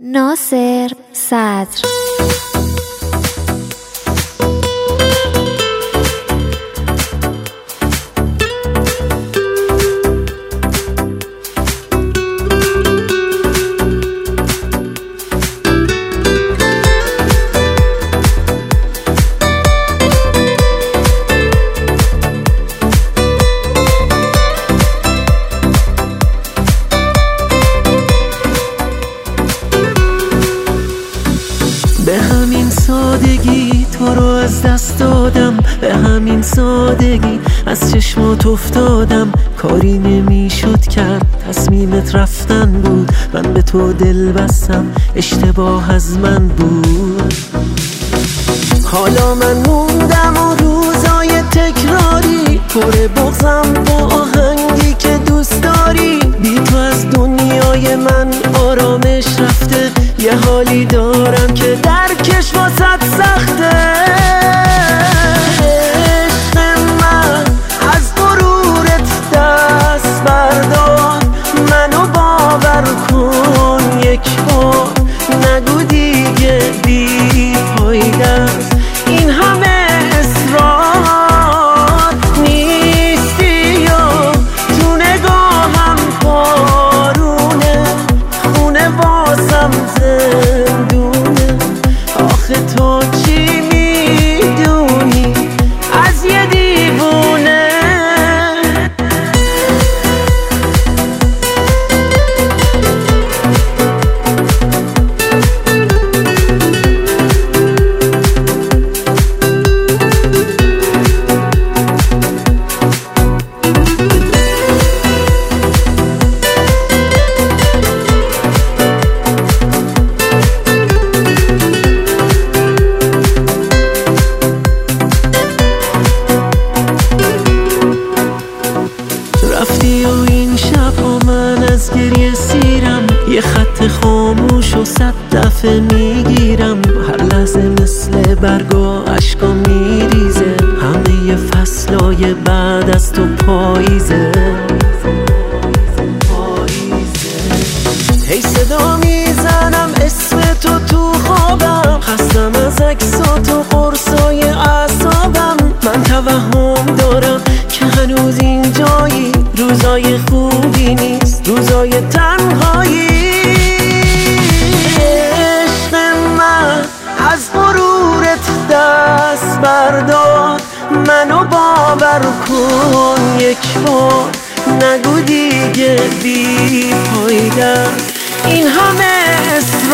ناصر صدر. به همین سادگی تو رو از دست دادم، به همین سادگی از چشمات افتادم. کاری نمیشد کرد، تصمیمت رفتن بود، من به تو دل بستم، اشتباه از من بود. حالا من موندم و روزای تکراری پر بغضم با آهنگی که دوست داری. بی تو از دنیای من آرامش رفته، یه حالی دارم که درکش واسط سخته. عشق من از غرورت دست بردار، منو باور کن یک بار، نگو دیگه بی فایده است این همه اصرار. نیستی یا تو نگاهم بارونه، خونه واسم زندونه. آخه تو چی میدونی از یه دیوونه؟ رفتی و این شب ها من از گریه سیرم، یه خط خاموش و 100 دفعه میگیرم. هر لحظه مثل برگا عشقا میریزه، همه فصلای بعد از تو پاییزه. هی صدا میزنم اسم تو خوابم، خستم از عکسات و قرصای اعصابم. من توهم دارم که هنوز اینجایی، روزای خوبی نیست، روزای تنهایی. عشق من از غرورت دست بردار، منو باور کن یک بار، نگو دیگه بی فایده این همه